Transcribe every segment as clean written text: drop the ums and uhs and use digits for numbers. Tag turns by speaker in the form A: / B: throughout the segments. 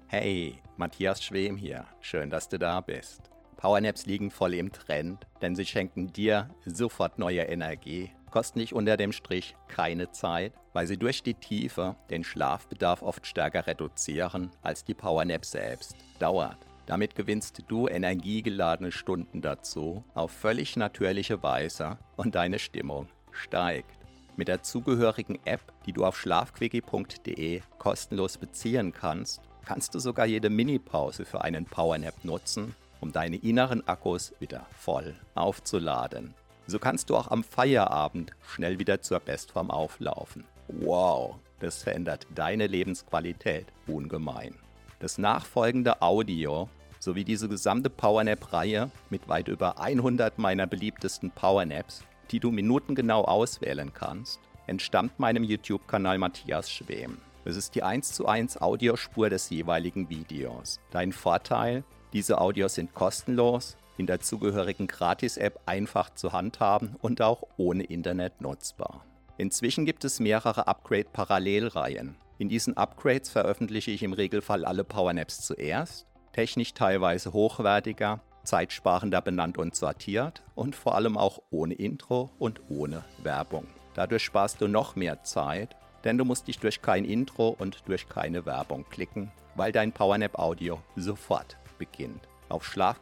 A: Hey, Matthias Schwem hier. Schön, dass du da bist. Powernaps liegen voll im Trend, denn sie schenken dir sofort neue Energie, kosten dich unter dem Strich keine Zeit, weil sie durch die Tiefe den Schlafbedarf oft stärker reduzieren als die Powernap selbst dauert. Damit gewinnst du energiegeladene Stunden dazu auf völlig natürliche Weise und deine Stimmung steigt. Mit der zugehörigen App, die du auf schlafquickie.de kostenlos beziehen kannst, kannst du sogar jede Minipause für einen Powernap nutzen, um deine inneren Akkus wieder voll aufzuladen. So kannst du auch am Feierabend schnell wieder zur Bestform auflaufen. Wow, das verändert deine Lebensqualität ungemein. Das nachfolgende Audio sowie diese gesamte Powernap-Reihe mit weit über 100 meiner beliebtesten Powernaps, die du minutengenau auswählen kannst, entstammt meinem YouTube-Kanal Matthias Schwem. Es ist die 1:1 Audiospur des jeweiligen Videos. Dein Vorteil: diese Audios sind kostenlos, in der zugehörigen Gratis-App einfach zu handhaben und auch ohne Internet nutzbar. Inzwischen gibt es mehrere Upgrade-Parallelreihen. In diesen Upgrades veröffentliche ich im Regelfall alle Powernaps zuerst, technisch teilweise hochwertiger, zeitsparender benannt und sortiert und vor allem auch ohne Intro und ohne Werbung. Dadurch sparst du noch mehr Zeit, denn du musst dich durch kein Intro und durch keine Werbung klicken, weil dein Powernap-Audio sofort beginnt. Auf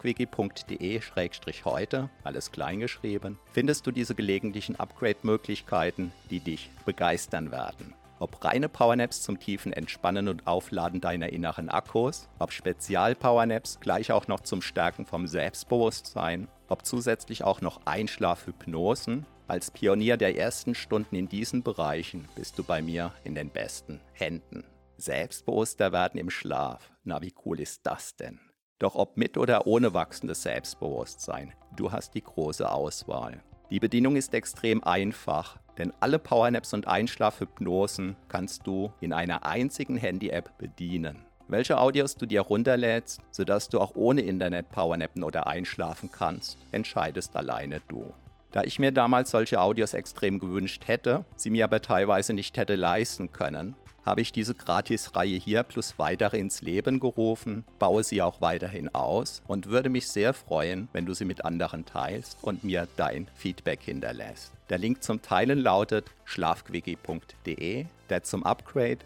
A: schlafquickie.de/heute, alles kleingeschrieben, findest du diese gelegentlichen Upgrade-Möglichkeiten, die dich begeistern werden. Ob reine Powernaps zum tiefen Entspannen und Aufladen deiner inneren Akkus, ob Spezial-Powernaps gleich auch noch zum Stärken vom Selbstbewusstsein, ob zusätzlich auch noch Einschlafhypnosen. Als Pionier der ersten Stunden in diesen Bereichen bist du bei mir in den besten Händen. Selbstbewusster werden im Schlaf, na wie cool ist das denn? Doch ob mit oder ohne wachsendes Selbstbewusstsein, du hast die große Auswahl. Die Bedienung ist extrem einfach, denn alle Powernaps und Einschlafhypnosen kannst du in einer einzigen Handy-App bedienen. Welche Audios du dir runterlädst, sodass du auch ohne Internet powernappen oder einschlafen kannst, entscheidest alleine du. Da ich mir damals solche Audios extrem gewünscht hätte, sie mir aber teilweise nicht hätte leisten können, habe ich diese Gratis-Reihe hier plus weitere ins Leben gerufen, baue sie auch weiterhin aus und würde mich sehr freuen, wenn du sie mit anderen teilst und mir dein Feedback hinterlässt. Der Link zum Teilen lautet schlafquickie.de, der zum Upgrade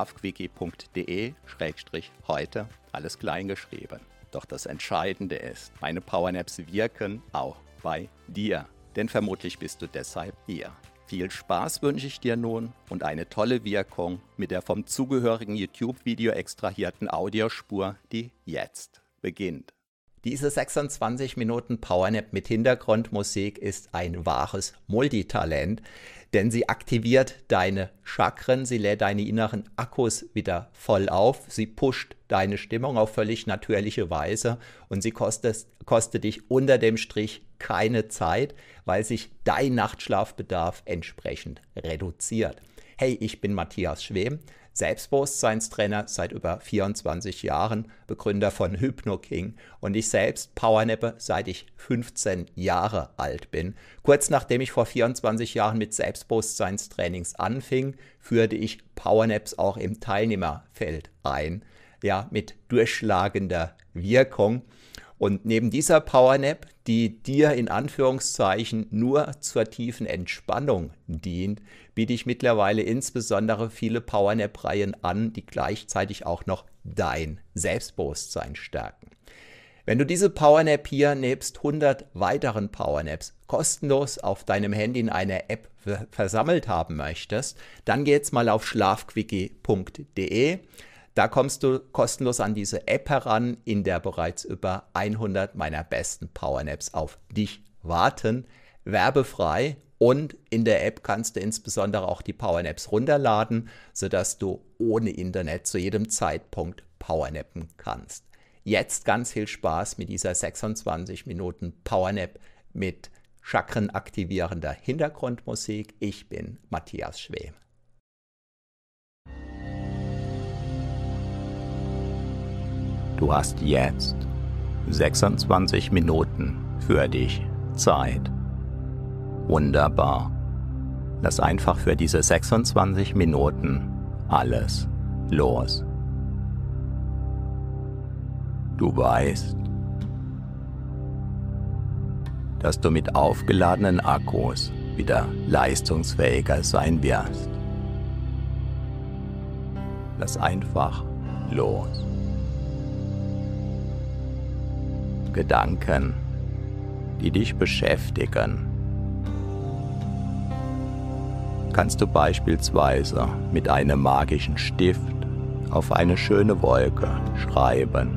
A: schlafquickie.de/heute, alles klein geschrieben. Doch das Entscheidende ist, meine Powernaps wirken auch bei dir, denn vermutlich bist du deshalb hier. Viel Spaß wünsche ich dir nun und eine tolle Wirkung mit der vom zugehörigen YouTube-Video extrahierten Audiospur, die jetzt beginnt. Diese 26 Minuten Powernap mit Hintergrundmusik ist ein wahres Multitalent, denn sie aktiviert deine Chakren, sie lädt deine inneren Akkus wieder voll auf, sie pusht deine Stimmung auf völlig natürliche Weise und sie kostet dich unter dem Strich keine Zeit, weil sich dein Nachtschlafbedarf entsprechend reduziert. Hey, ich bin Matthias Schwem, Selbstbewusstseinstrainer seit über 24 Jahren, Begründer von HypnoKing und ich selbst powernappe seit ich 15 Jahre alt bin. Kurz nachdem ich vor 24 Jahren mit Selbstbewusstseinstrainings anfing, führte ich Powernaps auch im Teilnehmerfeld ein, ja, mit durchschlagender Wirkung. Und neben dieser Powernap, die dir in Anführungszeichen nur zur tiefen Entspannung dient, biete ich mittlerweile insbesondere viele Powernap-Reihen an, die gleichzeitig auch noch dein Selbstbewusstsein stärken. Wenn du diese Powernap hier nebst 100 weiteren Powernaps kostenlos auf deinem Handy in einer App versammelt haben möchtest, dann geh jetzt mal auf schlafquickie.de. Da kommst du kostenlos an diese App heran, in der bereits über 100 meiner besten Powernaps auf dich warten, werbefrei, und in der App kannst du insbesondere auch die Powernaps runterladen, sodass du ohne Internet zu jedem Zeitpunkt powernappen kannst. Jetzt ganz viel Spaß mit dieser 26 Minuten Powernap mit chakrenaktivierender Hintergrundmusik. Ich bin Matthias Schwem. Du hast jetzt 26 Minuten für dich Zeit. Wunderbar. Lass einfach für diese 26 Minuten alles los. Du weißt, dass du mit aufgeladenen Akkus wieder leistungsfähiger sein wirst. Lass einfach los. Gedanken, die dich beschäftigen, kannst du beispielsweise mit einem magischen Stift auf eine schöne Wolke schreiben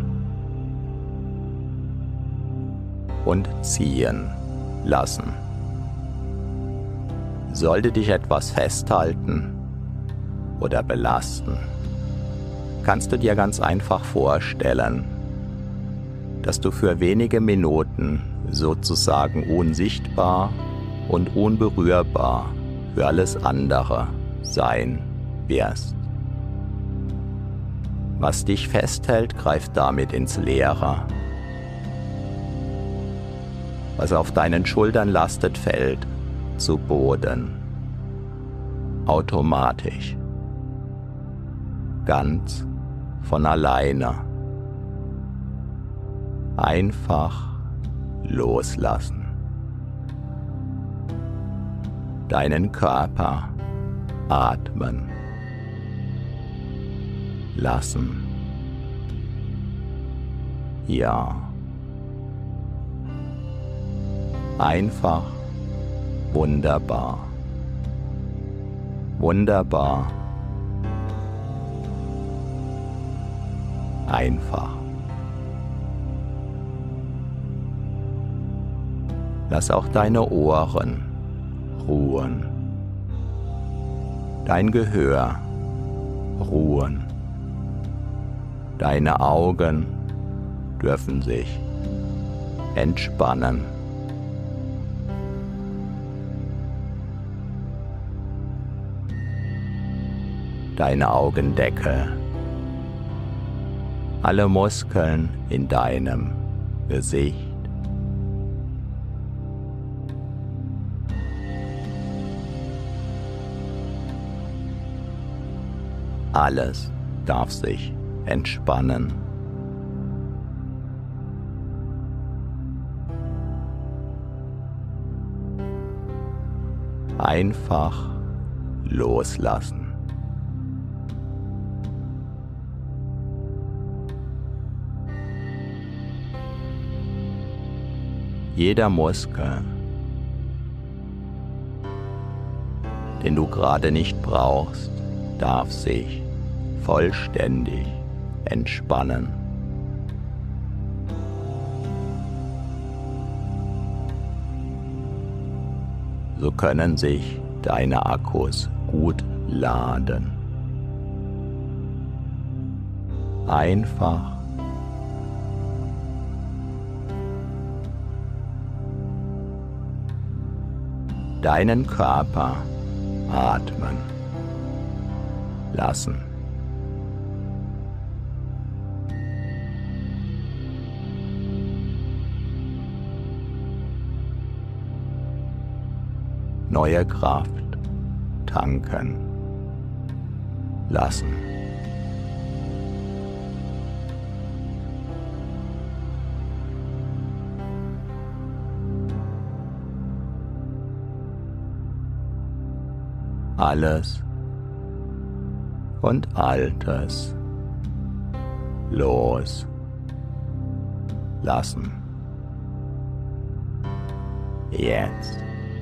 A: und ziehen lassen. Sollte dich etwas festhalten oder belasten, kannst du dir ganz einfach vorstellen, dass du für wenige Minuten sozusagen unsichtbar und unberührbar für alles andere sein wirst. Was dich festhält, greift damit ins Leere. Was auf deinen Schultern lastet, fällt zu Boden. Automatisch. Ganz von alleine. Einfach loslassen. Deinen Körper atmen lassen. Ja. Einfach wunderbar. Wunderbar. Einfach. Lass auch deine Ohren ruhen. Dein Gehör ruhen. Deine Augen dürfen sich entspannen. Deine Augendecke. Alle Muskeln in deinem Gesicht. Alles darf sich entspannen. Einfach loslassen. Jeder Muskel, den du gerade nicht brauchst, darf sich vollständig entspannen. So können sich deine Akkus gut laden. Einfach deinen Körper atmen lassen. Neue Kraft tanken lassen. Alles und Altes loslassen. Jetzt.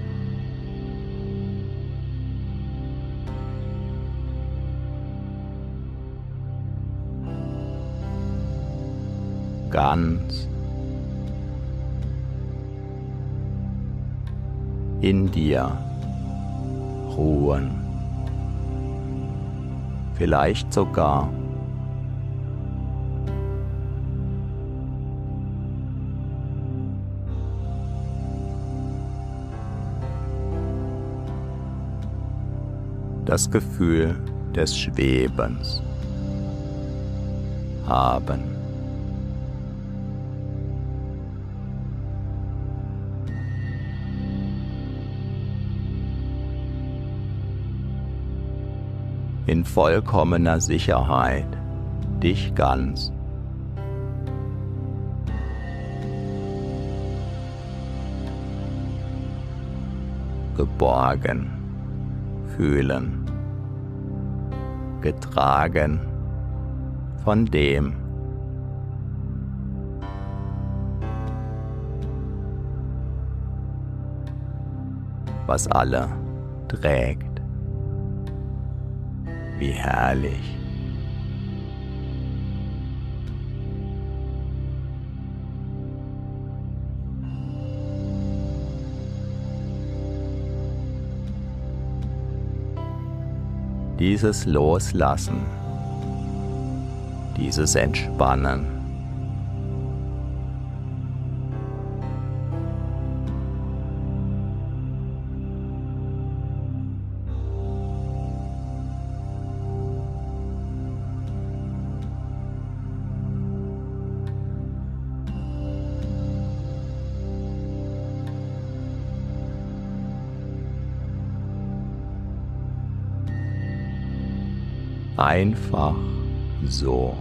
A: Ganz in dir ruhen. Vielleicht sogar das Gefühl des Schwebens haben. In vollkommener Sicherheit dich ganz geborgen fühlen, getragen von dem, was alle trägt. Wie herrlich. Dieses Loslassen, dieses Entspannen, einfach so.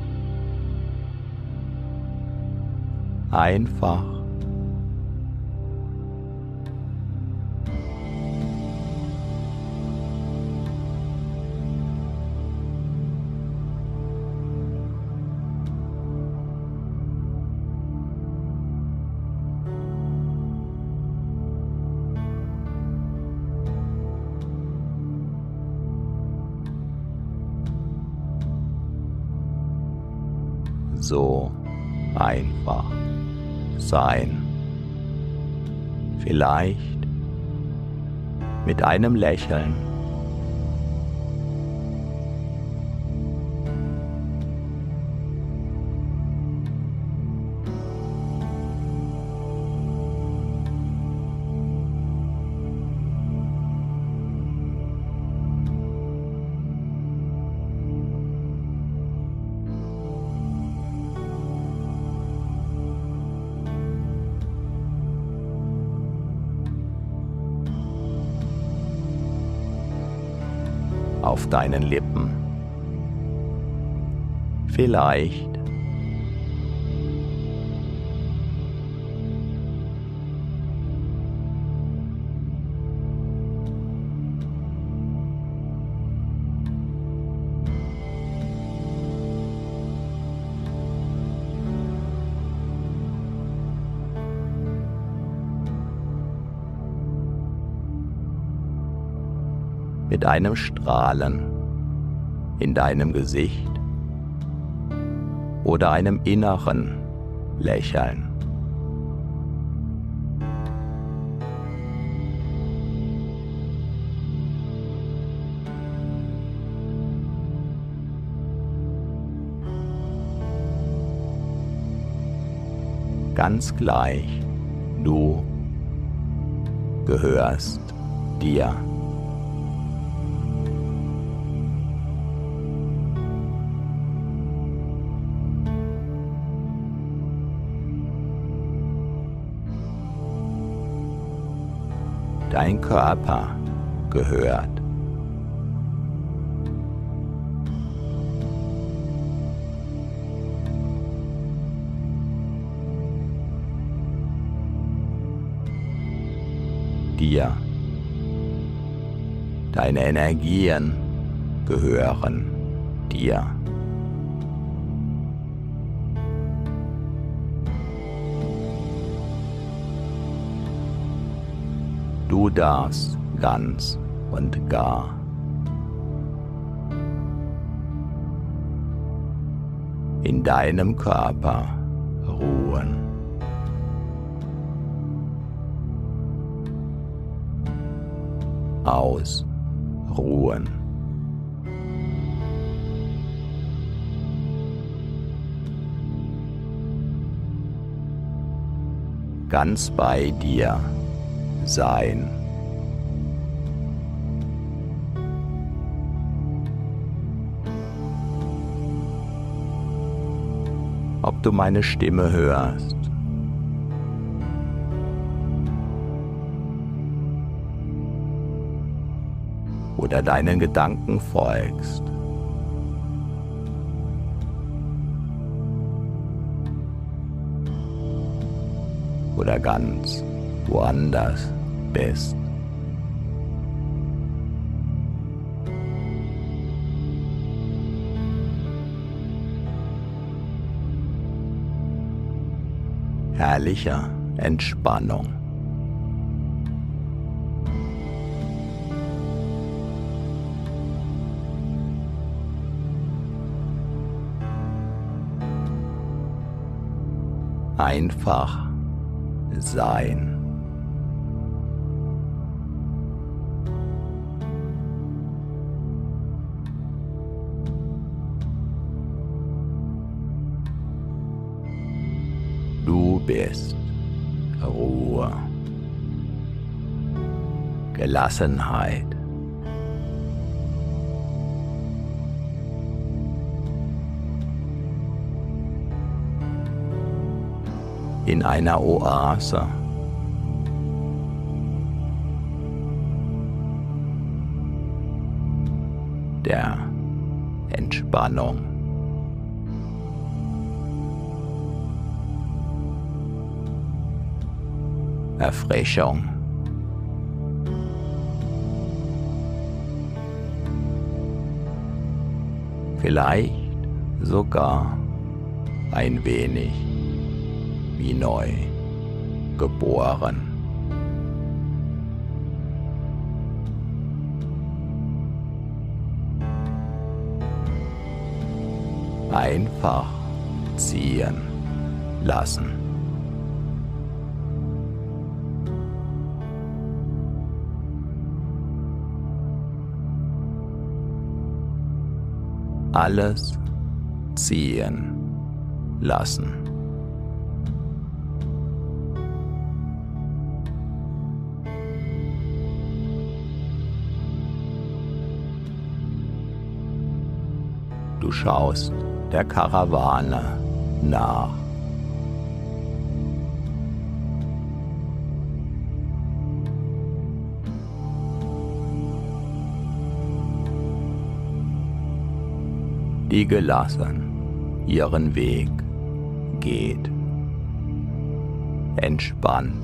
A: Einfach so einfach sein. Vielleicht mit einem Lächeln. Auf deinen Lippen. Vielleicht mit einem Strahlen in deinem Gesicht oder einem inneren Lächeln. Ganz gleich, du gehörst dir. Dein Körper gehört dir. Deine Energien gehören dir. Du darfst ganz und gar in deinem Körper ruhen. Ausruhen. Ganz bei dir sein. Ob du meine Stimme hörst oder deinen Gedanken folgst, oder ganz woanders bist. herrlicher Entspannung. Einfach sein. Du bist Ruhe, Gelassenheit, in einer Oase. Der Entspannung. Erfrischung. Vielleicht sogar ein wenig wie neu geboren. Einfach ziehen lassen. Alles ziehen lassen. Du schaust der Karawane nach. Die gelassen ihren Weg geht, entspannt.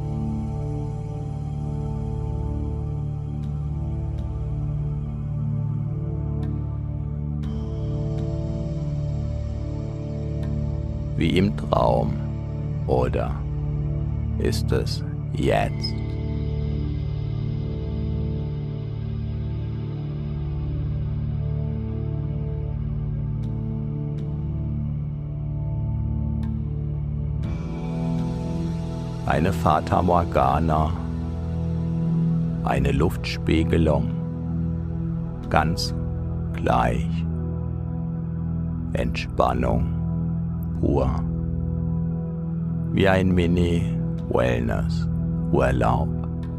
A: Wie im Traum, oder ist es jetzt? Eine Fata Morgana, eine Luftspiegelung, ganz gleich, Entspannung pur, wie ein Mini-Wellness-Urlaub.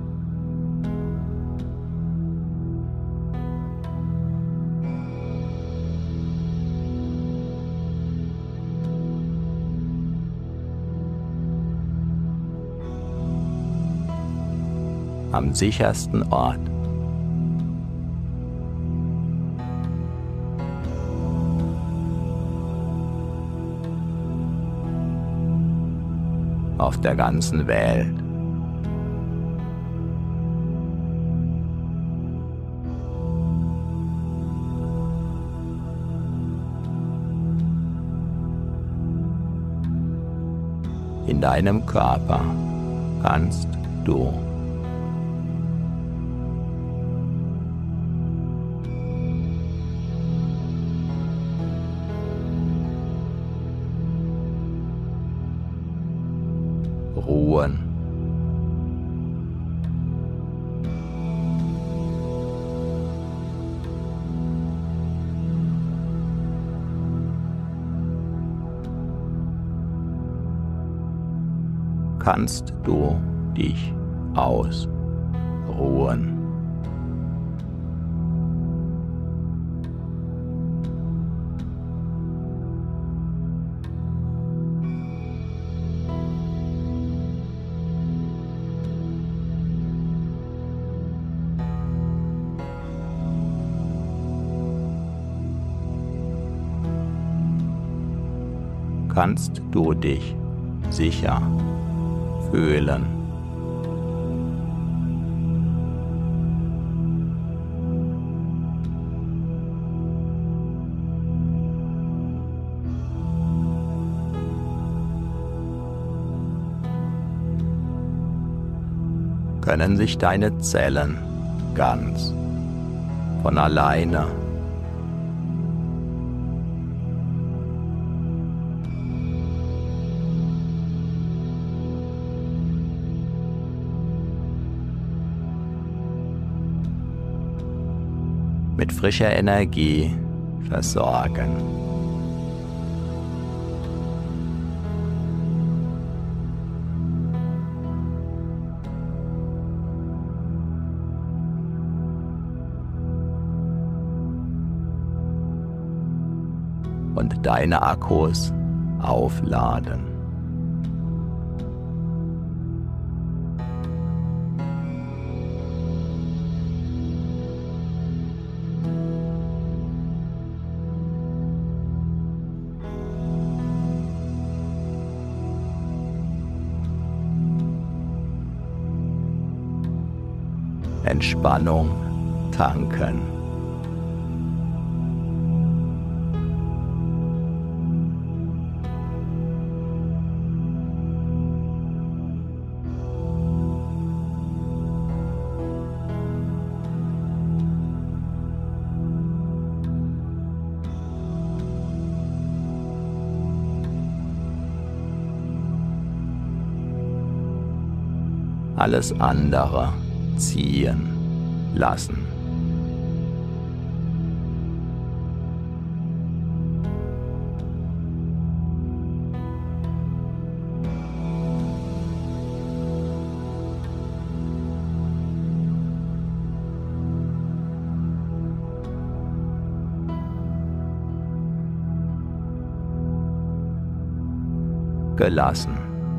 A: Am sichersten Ort. Auf der ganzen Welt. In deinem Körper kannst du ruhen. Kannst du dich ausruhen. Kannst du dich sicher fühlen. können sich deine Zellen ganz von alleine mit frischer Energie versorgen. Und deine Akkus aufladen. Entspannung tanken. Alles andere ziehen lassen. Gelassen.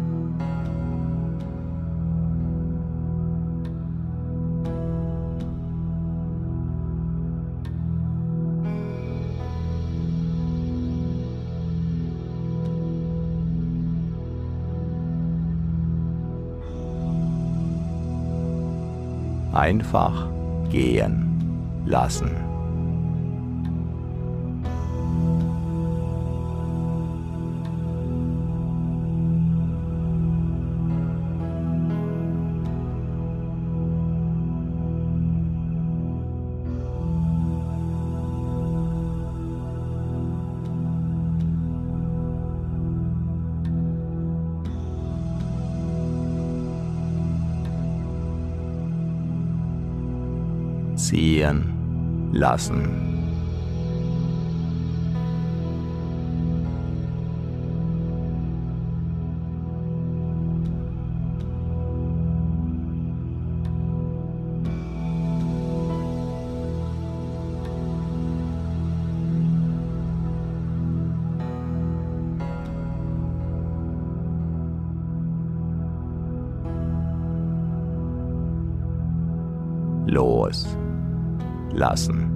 A: Einfach gehen lassen. Ziehen lassen. Loslassen.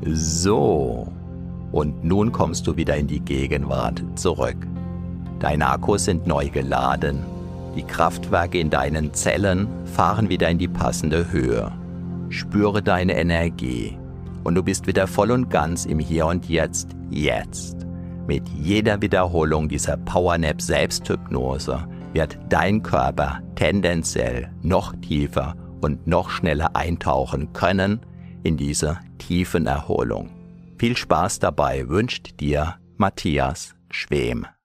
A: So. Und nun kommst du wieder in die Gegenwart zurück. Deine Akkus sind neu geladen. Die Kraftwerke in deinen Zellen fahren wieder in die passende Höhe. Spüre deine Energie. Und du bist wieder voll und ganz im Hier und Jetzt. Mit jeder Wiederholung dieser Powernap Selbsthypnose wird dein Körper tendenziell noch tiefer und noch schneller eintauchen können in diese tiefen Erholung. Viel Spaß dabei wünscht dir Matthias Schwem.